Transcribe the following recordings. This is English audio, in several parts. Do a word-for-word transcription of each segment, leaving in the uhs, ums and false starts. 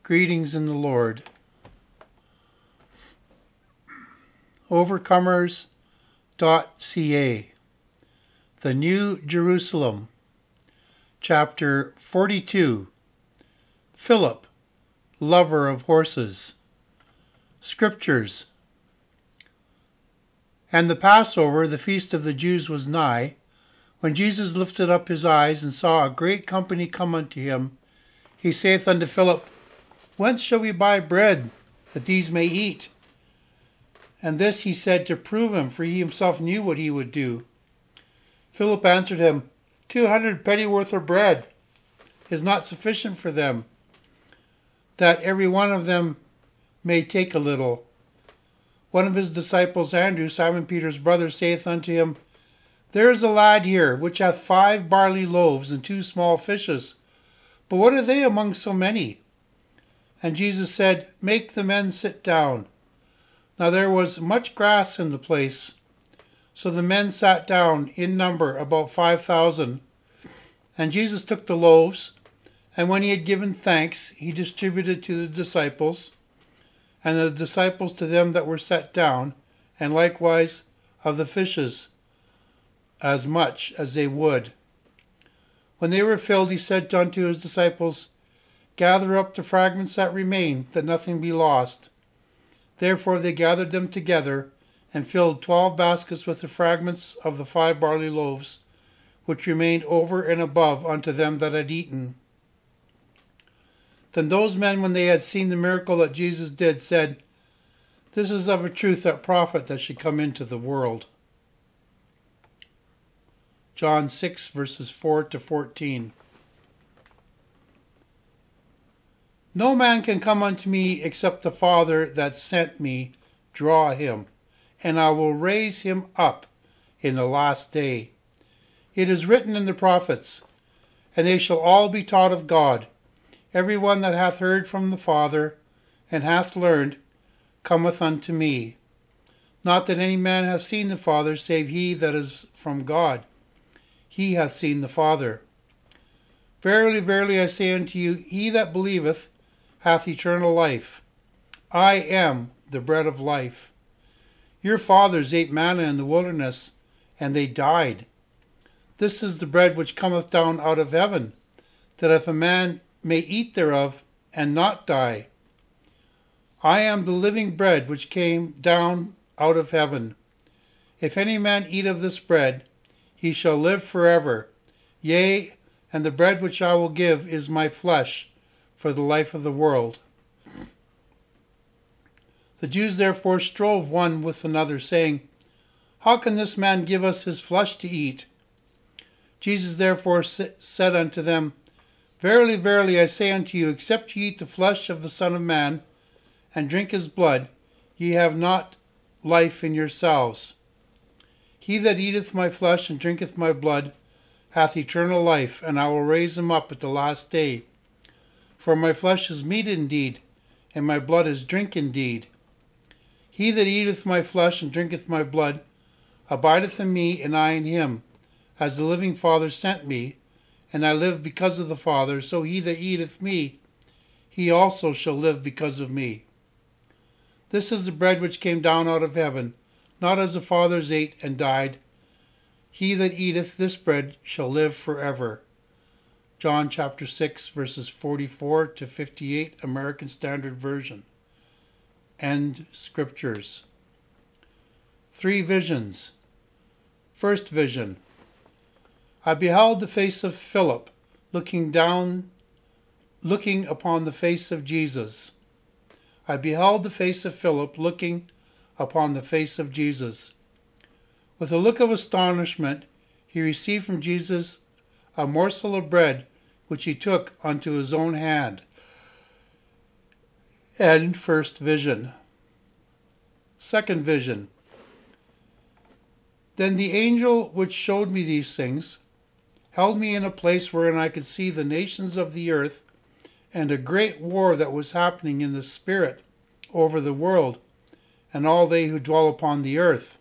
Greetings in the Lord. Overcomers dot c a The New Jerusalem, Chapter forty-two. Philip, Lover of Horses. Scriptures. And the Passover, the feast of the Jews, was nigh, when Jesus lifted up his eyes and saw a great company come unto him. He saith unto Philip, Whence shall we buy bread, that these may eat? And this he said to prove him, for he himself knew what he would do. Philip answered him, Two hundred pennyworth of bread is not sufficient for them, that every one of them may take a little. One of his disciples, Andrew, Simon Peter's brother, saith unto him, There is a lad here, which hath five barley loaves and two small fishes. But what are they among so many? And Jesus said, Make the men sit down. Now there was much grass in the place. So the men sat down, in number about five thousand. And Jesus took the loaves, and when he had given thanks, he distributed to the disciples, and the disciples to them that were set down, and likewise of the fishes, as much as they would. When they were filled, he said unto his disciples, Gather up the fragments that remain, that nothing be lost. Therefore they gathered them together, and filled twelve baskets with the fragments of the five barley loaves, which remained over and above unto them that had eaten. Then those men, when they had seen the miracle that Jesus did, said, This is of a truth that prophet that should come into the world. John six, verses four to fourteen. No man can come unto me except the Father that sent me draw him, and I will raise him up in the last day. It is written in the prophets, and they shall all be taught of God. Every one that hath heard from the Father, and hath learned, cometh unto me. Not that any man hath seen the Father, save he that is from God. He hath seen the Father. Verily, verily, I say unto you, he that believeth hath eternal life. I am the bread of life. Your fathers ate manna in the wilderness, and they died. This is the bread which cometh down out of heaven, that if a man may eat thereof, and not die. I am the living bread which came down out of heaven. If any man eat of this bread, he shall live forever. Yea, and the bread which I will give is my flesh, for the life of the world. The Jews therefore strove one with another, saying, How can this man give us his flesh to eat? Jesus therefore said unto them, Verily, verily, I say unto you, except ye eat the flesh of the Son of Man, and drink his blood, ye have not life in yourselves. He that eateth my flesh and drinketh my blood hath eternal life, and I will raise him up at the last day. For my flesh is meat indeed, and my blood is drink indeed. He that eateth my flesh and drinketh my blood abideth in me, and I in him. As the living Father sent me, and I live because of the Father, so he that eateth me, he also shall live because of me. This is the bread which came down out of heaven, not as the fathers ate and died. He that eateth this bread shall live forever. John chapter six, verses forty-four to fifty-eight, American Standard Version. End Scriptures. Three visions. First vision. I beheld the face of Philip, looking down, looking upon the face of Jesus. I beheld the face of Philip, looking upon the face of Jesus. With a look of astonishment, he received from Jesus a morsel of bread, which he took unto his own hand. End first vision. Second vision. Then the angel which showed me these things held me in a place wherein I could see the nations of the earth, and a great war that was happening in the spirit over the world, and all they who dwell upon the earth.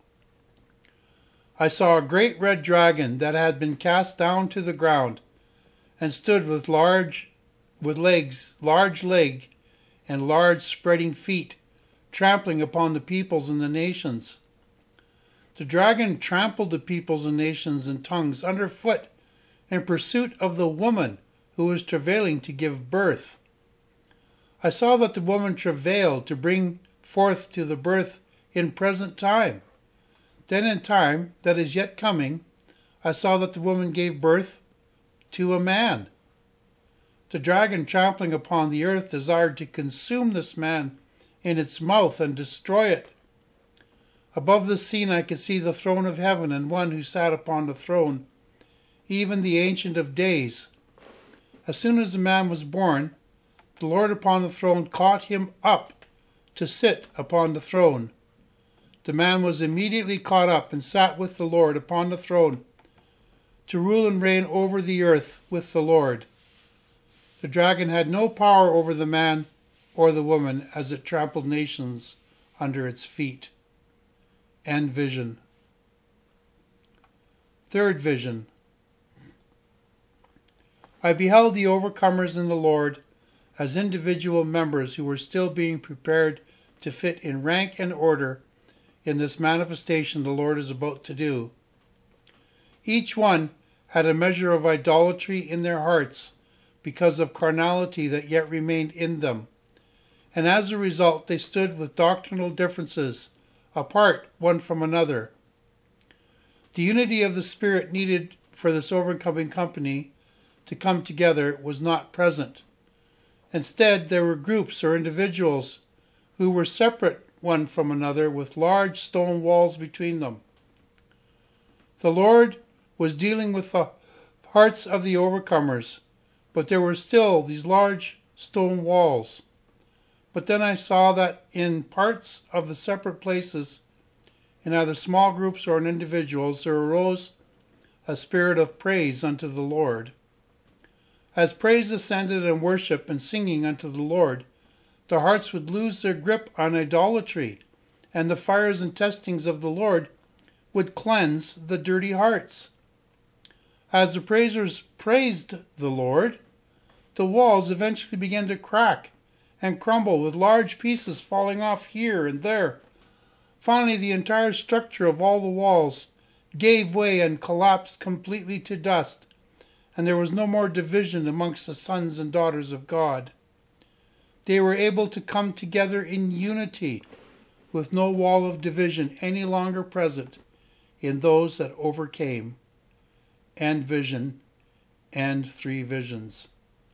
I saw a great red dragon that had been cast down to the ground, and stood with large with legs, large leg, and large spreading feet, trampling upon the peoples and the nations. The dragon trampled the peoples and nations and tongues underfoot in pursuit of the woman who was travailing to give birth. I saw that the woman travailed to bring forth to the birth in present time. Then in time that is yet coming, I saw that the woman gave birth to a man. The dragon, trampling upon the earth, desired to consume this man in its mouth and destroy it. Above the scene I could see the throne of heaven and one who sat upon the throne, even the Ancient of Days. As soon as the man was born, the Lord upon the throne caught him up to sit upon the throne. The man was immediately caught up and sat with the Lord upon the throne, to rule and reign over the earth with the Lord. The dragon had no power over the man or the woman as it trampled nations under its feet. End vision. Third vision. I beheld the overcomers in the Lord as individual members who were still being prepared to fit in rank and order in this manifestation the Lord is about to do. Each one had a measure of idolatry in their hearts because of carnality that yet remained in them, and as a result they stood with doctrinal differences apart one from another. The unity of the Spirit needed for this overcoming company to come together was not present. Instead, there were groups or individuals who were separate one from another with large stone walls between them. The Lord was dealing with the hearts of the overcomers, but there were still these large stone walls. But then I saw that in parts of the separate places, in either small groups or in individuals, there arose a spirit of praise unto the Lord. As praise ascended and worship and singing unto the Lord, the hearts would lose their grip on idolatry, and the fires and testings of the Lord would cleanse the dirty hearts. As the praisers praised the Lord, the walls eventually began to crack and crumble, with large pieces falling off here and there. Finally, the entire structure of all the walls gave way and collapsed completely to dust, and there was no more division amongst the sons and daughters of God. They were able to come together in unity, with no wall of division any longer present in those that overcame. End vision, and three visions.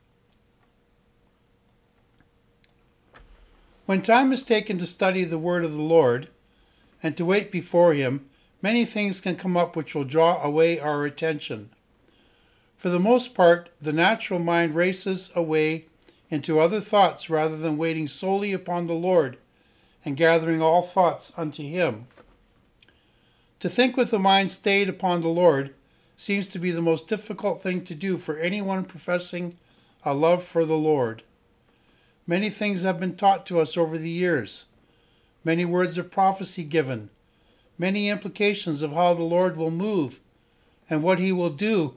When time is taken to study the word of the Lord and to wait before him, many things can come up which will draw away our attention. For the most part, the natural mind races away into other thoughts rather than waiting solely upon the Lord and gathering all thoughts unto him. To think with the mind stayed upon the Lord seems to be the most difficult thing to do for anyone professing a love for the Lord. Many things have been taught to us over the years, many words of prophecy given, many implications of how the Lord will move and what he will do.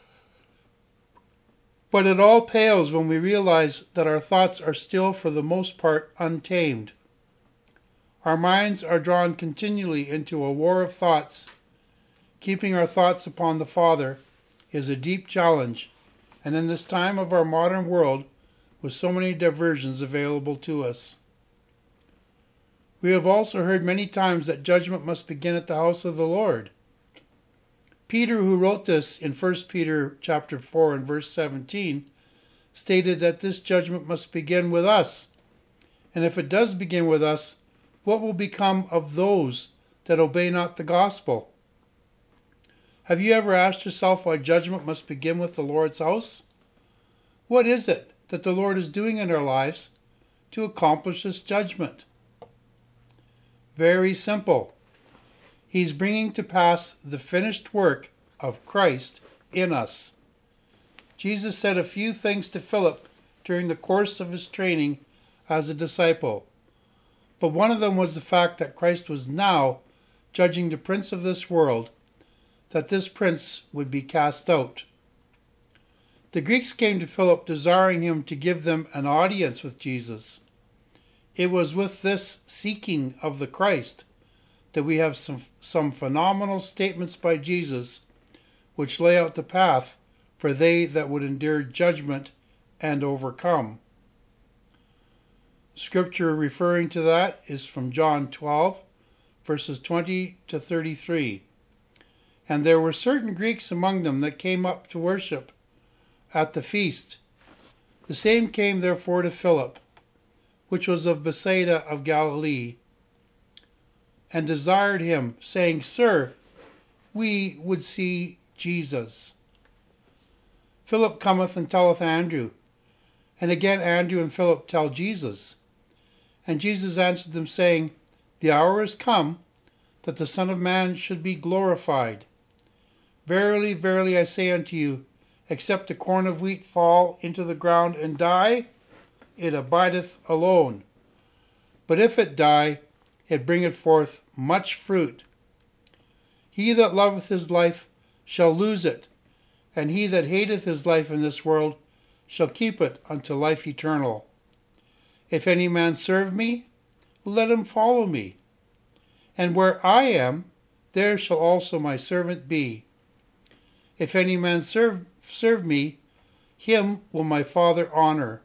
But it all pales when we realize that our thoughts are still for the most part untamed. Our minds are drawn continually into a war of thoughts. Keeping our thoughts upon the Father is a deep challenge, and in this time of our modern world, with so many diversions available to us. We have also heard many times that judgment must begin at the house of the Lord. Peter, who wrote this in First Peter chapter four and verse seventeen, stated that this judgment must begin with us. And if it does begin with us, what will become of those that obey not the gospel? Have you ever asked yourself why judgment must begin with the Lord's house? What is it that the Lord is doing in our lives to accomplish this judgment? Very simple. He's bringing to pass the finished work of Christ in us. Jesus said a few things to Philip during the course of his training as a disciple, but one of them was the fact that Christ was now judging the prince of this world, that this prince would be cast out. The Greeks came to Philip desiring him to give them an audience with Jesus. It was with this seeking of the Christ that we have some, some phenomenal statements by Jesus which lay out the path for they that would endure judgment and overcome. Scripture referring to that is from John twelve, verses twenty to thirty-three. And there were certain Greeks among them that came up to worship at the feast. The same came therefore to Philip, which was of Bethsaida of Galilee, and desired him, saying, Sir, we would see Jesus. Philip cometh and telleth Andrew. And again Andrew and Philip tell Jesus. And Jesus answered them, saying, The hour is come that the Son of Man should be glorified. Verily, verily, I say unto you, except a corn of wheat fall into the ground and die, it abideth alone. But if it die, it bringeth forth much fruit. He that loveth his life shall lose it, and he that hateth his life in this world shall keep it unto life eternal. If any man serve me, let him follow me. And where I am, there shall also my servant be. If any man serve, serve me, him will my Father honor.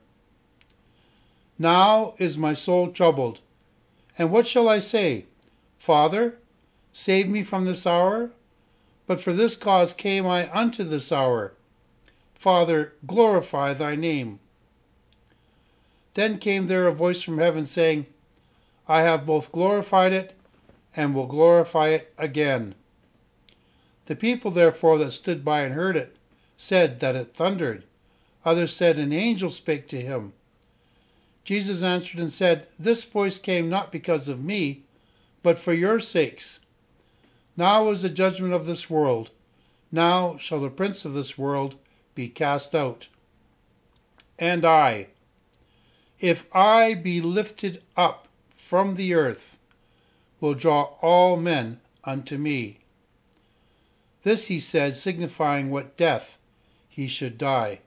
Now is my soul troubled. And what shall I say? Father, save me from this hour? But for this cause came I unto this hour. Father, glorify thy name. Then came there a voice from heaven, saying, I have both glorified it, and will glorify it again. The people therefore that stood by and heard it said that it thundered. Others said, An angel spake to him. Jesus answered and said, This voice came not because of me, but for your sakes. Now is the judgment of this world. Now shall the prince of this world be cast out. And I, if I be lifted up from the earth, will draw all men unto me. This he said, signifying what death he should die.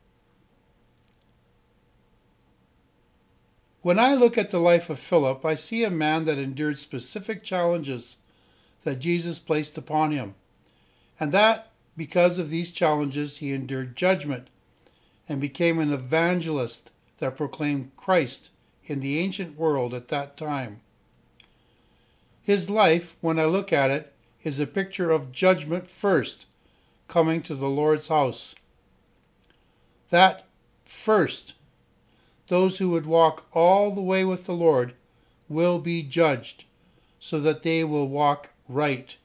When I look at the life of Philip, I see a man that endured specific challenges that Jesus placed upon him, and that because of these challenges he endured judgment and became an evangelist that proclaimed Christ in the ancient world at that time. His life, when I look at it, is a picture of judgment first, coming to the Lord's house. That first, those who would walk all the way with the Lord will be judged, so that they will walk right.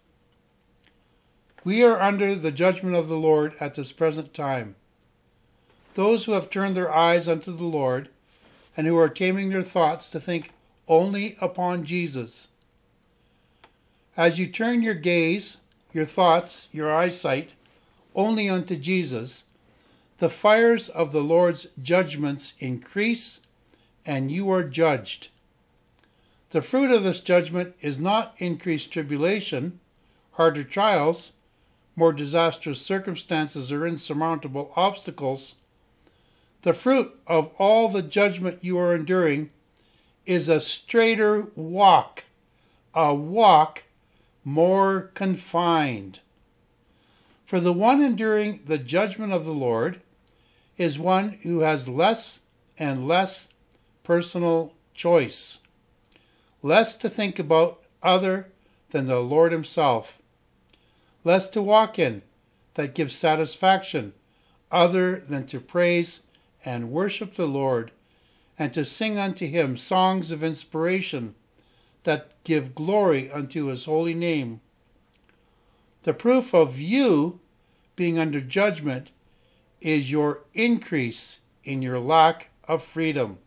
We are under the judgment of the Lord at this present time. Those who have turned their eyes unto the Lord, and who are taming their thoughts to think only upon Jesus. As you turn your gaze, your thoughts, your eyesight, only unto Jesus, the fires of the Lord's judgments increase, and you are judged. The fruit of this judgment is not increased tribulation, harder trials, more disastrous circumstances, or insurmountable obstacles. The fruit of all the judgment you are enduring is a straighter walk, a walk more confined. For the one enduring the judgment of the Lord is one who has less and less personal choice, less to think about other than the Lord himself, less to walk in that gives satisfaction other than to praise and worship the Lord, and to sing unto him songs of inspiration that give glory unto his holy name. The proof of you being under judgment is your increase in your lack of freedom.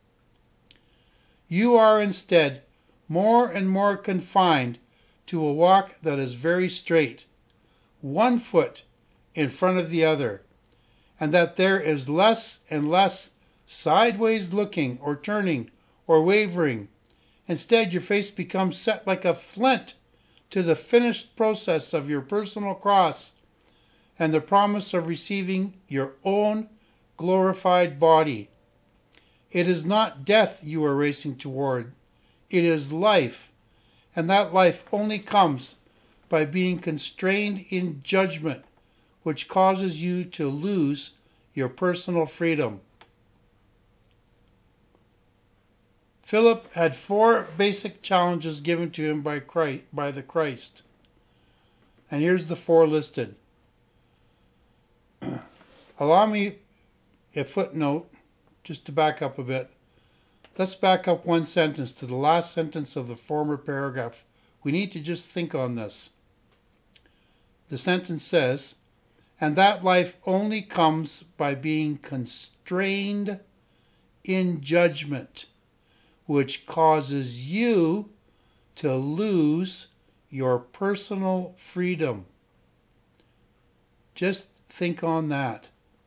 You are instead more and more confined to a walk that is very straight, one foot in front of the other, and that there is less and less sideways looking or turning or wavering. Instead, your face becomes set like a flint to the finished process of your personal cross and the promise of receiving your own glorified body. It is not death you are racing toward. It is life, and that life only comes by being constrained in judgment, which causes you to lose your personal freedom. Philip had four basic challenges given to him by Christ, by the Christ. And here's the four listed. Allow me a footnote just to back up a bit. Let's back up one sentence to the last sentence of the former paragraph. We need to just think on this. The sentence says, and that life only comes by being constrained in judgment, which causes you to lose your personal freedom. Just think on that.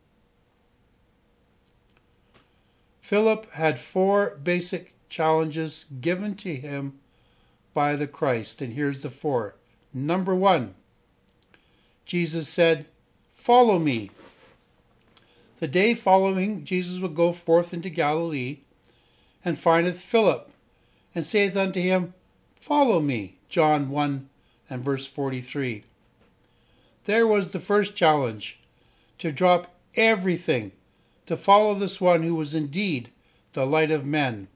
Philip had four basic challenges given to him by the Christ, and here's the four. Number one, Jesus said, "Follow me." The day following, Jesus would go forth into Galilee, and findeth Philip, and saith unto him, "Follow me." John one and verse forty-three. There was the first challenge, to drop everything, to follow this one who was indeed the light of men.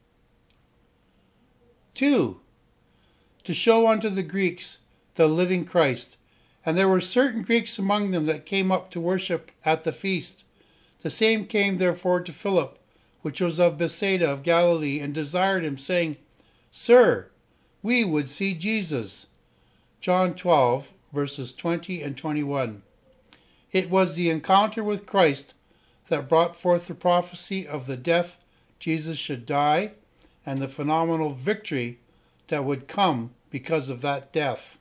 Two, to show unto the Greeks the living Christ. And there were certain Greeks among them that came up to worship at the feast. The same came therefore to Philip, which was of Bethsaida of Galilee, and desired him, saying, Sir, we would see Jesus. John twelve, verses twenty and twenty-one. It was the encounter with Christ that brought forth the prophecy of the death Jesus should die, and the phenomenal victory that would come because of that death.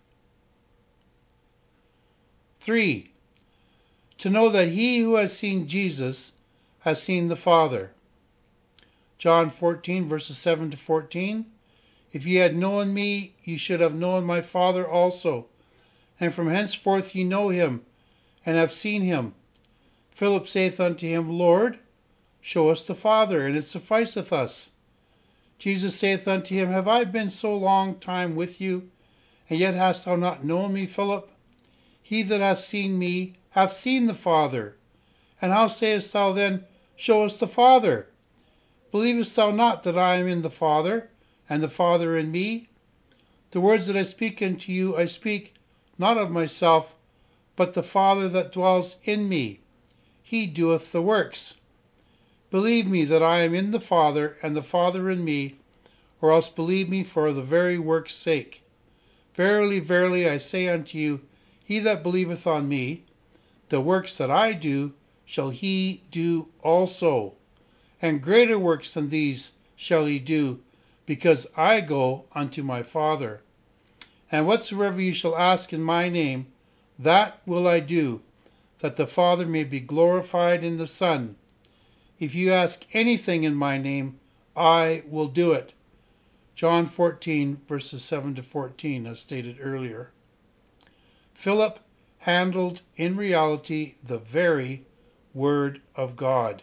Three, to know that he who has seen Jesus has seen the Father. John fourteen, verses seven to fourteen. If ye had known me, ye should have known my Father also. And from henceforth ye know him, and have seen him. Philip saith unto him, Lord, show us the Father, and it sufficeth us. Jesus saith unto him, Have I been so long time with you, and yet hast thou not known me, Philip? He that hath seen me hath seen the Father. And how sayest thou then, Show us the Father? Believest thou not that I am in the Father, and the Father in me? The words that I speak unto you, I speak not of myself, but the Father that dwells in me. He doeth the works. Believe me that I am in the Father, and the Father in me, or else believe me for the very work's sake. Verily, verily, I say unto you, he that believeth on me, the works that I do, shall he do also. And greater works than these shall he do, because I go unto my Father. And whatsoever ye shall ask in my name, that will I do, that the Father may be glorified in the Son. If you ask anything in my name, I will do it. John fourteen, verses seven to fourteen, as stated earlier. Philip handled in reality the very Word of God.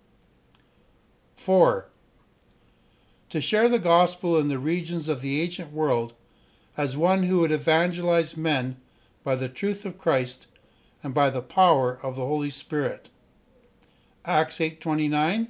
Four, to share the gospel in the regions of the ancient world as one who would evangelize men by the truth of Christ and by the power of the Holy Spirit. Acts eight twenty-nine.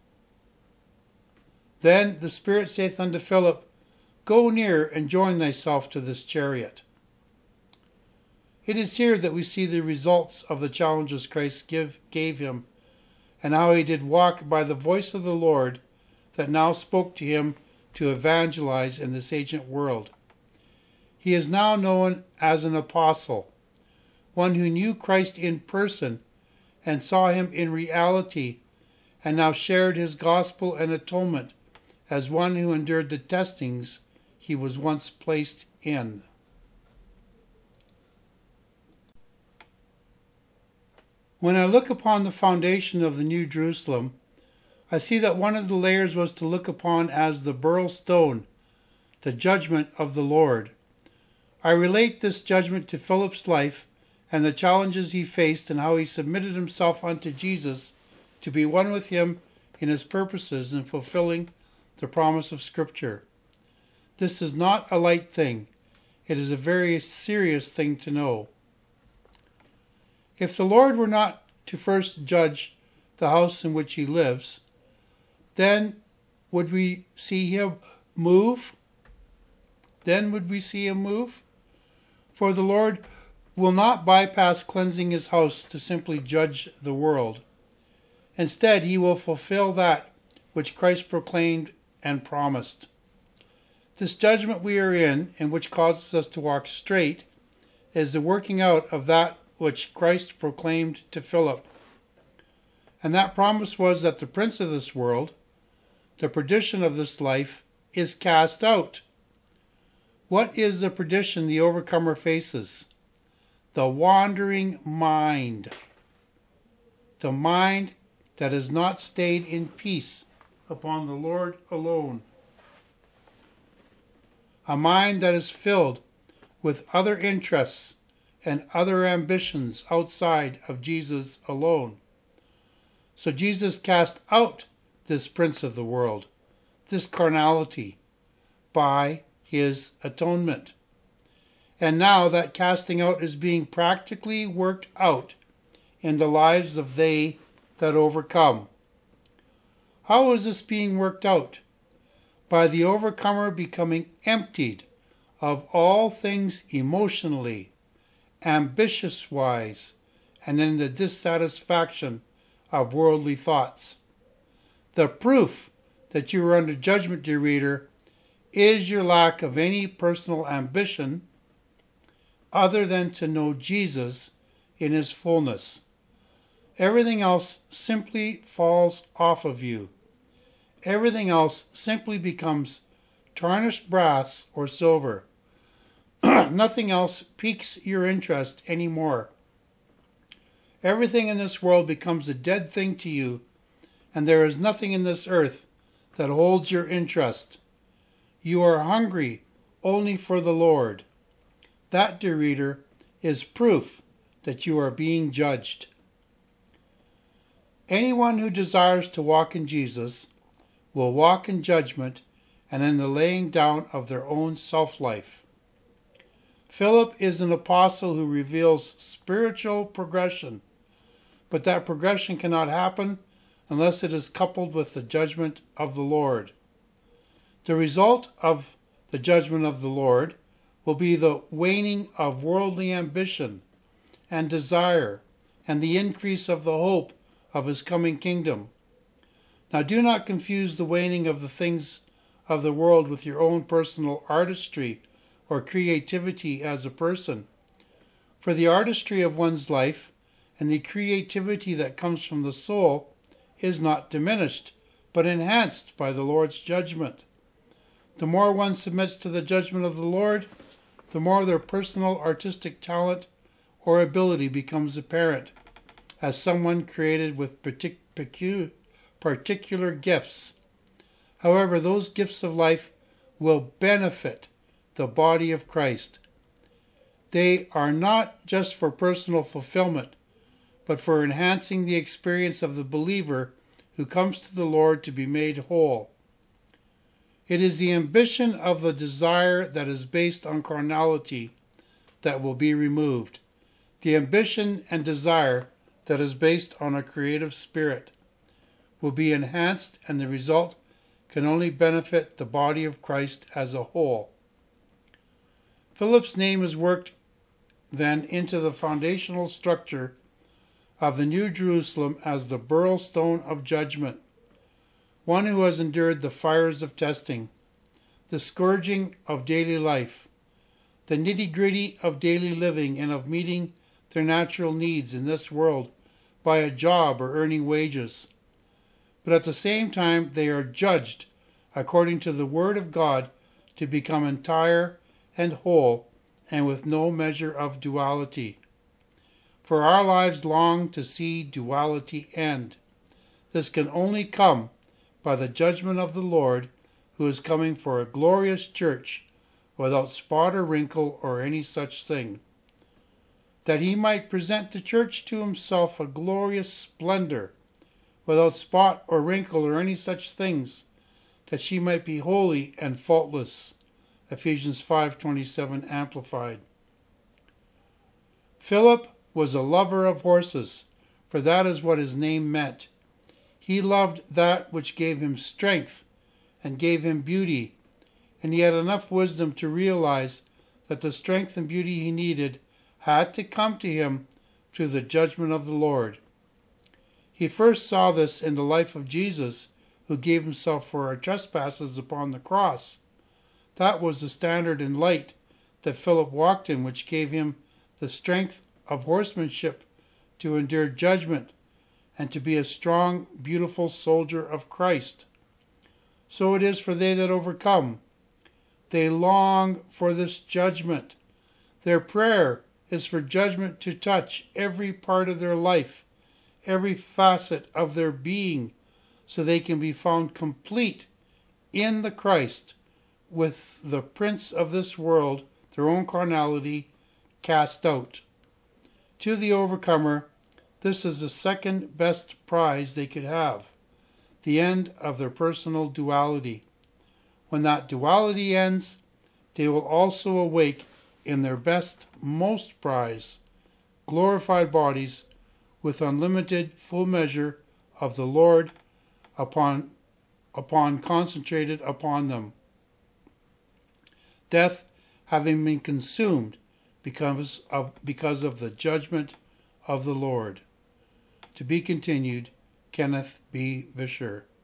Then the Spirit saith unto Philip, Go near and join thyself to this chariot. It is here that we see the results of the challenges Christ give, gave him, and how he did walk by the voice of the Lord that now spoke to him to evangelize in this ancient world. He is now known as an apostle, one who knew Christ in person and saw him in reality, and now shared his gospel and atonement as one who endured the testings he was once placed in. When I look upon the foundation of the New Jerusalem, I see that one of the layers was to look upon as the beryl stone, the judgment of the Lord. I relate this judgment to Philip's life and the challenges he faced and how he submitted himself unto Jesus to be one with him in his purposes in fulfilling the promise of Scripture. This is not a light thing. It is a very serious thing to know. If the Lord were not to first judge the house in which he lives, then would we see him move? Then would we see him move? For the Lord will not bypass cleansing his house to simply judge the world. Instead, he will fulfill that which Christ proclaimed and promised. This judgment we are in, and which causes us to walk straight, is the working out of that which Christ proclaimed to Philip. And that promise was that the prince of this world, the perdition of this life, is cast out. What is the perdition the overcomer faces? The wandering mind. The mind that has not stayed in peace upon the Lord alone. A mind that is filled with other interests and other ambitions outside of Jesus alone. So Jesus cast out this prince of the world, this carnality, by his atonement. And now that casting out is being practically worked out in the lives of they that overcome. How is this being worked out? By the overcomer becoming emptied of all things emotionally, ambitious-wise, and in the dissatisfaction of worldly thoughts. The proof that you are under judgment, dear reader, is your lack of any personal ambition other than to know Jesus in his fullness. Everything else simply falls off of you. Everything else simply becomes tarnished brass or silver. Nothing else piques your interest anymore. Everything in this world becomes a dead thing to you, and there is nothing in this earth that holds your interest. You are hungry only for the Lord. That, dear reader, is proof that you are being judged. Anyone who desires to walk in Jesus will walk in judgment and in the laying down of their own self-life. Philip is an apostle who reveals spiritual progression, but that progression cannot happen unless it is coupled with the judgment of the Lord. The result of the judgment of the Lord will be the waning of worldly ambition and desire and the increase of the hope of his coming kingdom. Now do not confuse the waning of the things of the world with your own personal artistry or creativity as a person. For the artistry of one's life and the creativity that comes from the soul is not diminished, but enhanced by the Lord's judgment. The more one submits to the judgment of the Lord, the more their personal artistic talent or ability becomes apparent, as someone created with partic- pecu- particular gifts. However, those gifts of life will benefit the body of Christ. They are not just for personal fulfillment, but for enhancing the experience of the believer who comes to the Lord to be made whole. It is the ambition of the desire that is based on carnality that will be removed. The ambition and desire that is based on a creative spirit will be enhanced, and the result can only benefit the body of Christ as a whole. Philip's name is worked then into the foundational structure of the New Jerusalem as the beryl stone of judgment, one who has endured the fires of testing, the scourging of daily life, the nitty-gritty of daily living and of meeting their natural needs in this world by a job or earning wages. But at the same time they are judged according to the Word of God to become entire and whole and with no measure of duality. For our lives long to see duality end. This can only come by the judgment of the Lord, who is coming for a glorious church without spot or wrinkle or any such thing, that he might present the church to himself a glorious splendor, without spot or wrinkle or any such things, that she might be holy and faultless. Ephesians five twenty-seven Amplified. Philip was a lover of horses, for that is what his name meant. He loved that which gave him strength and gave him beauty, and he had enough wisdom to realize that the strength and beauty he needed had to come to him through the judgment of the Lord. He first saw this in the life of Jesus, who gave himself for our trespasses upon the cross. That was the standard and light that Philip walked in, which gave him the strength of horsemanship to endure judgment and to be a strong, beautiful soldier of Christ. So it is for they that overcome. They long for this judgment. Their prayer is for judgment to touch every part of their life, every facet of their being, so they can be found complete in the Christ, with the prince of this world, their own carnality, cast out. To the overcomer, this is the second best prize they could have, the end of their personal duality. When that duality ends, they will also awake in their best, most prize, glorified bodies, with unlimited full measure of the Lord upon, upon concentrated upon them. Death having been consumed because of, because of the judgment of the Lord. To be continued, Kenneth B. Vischer.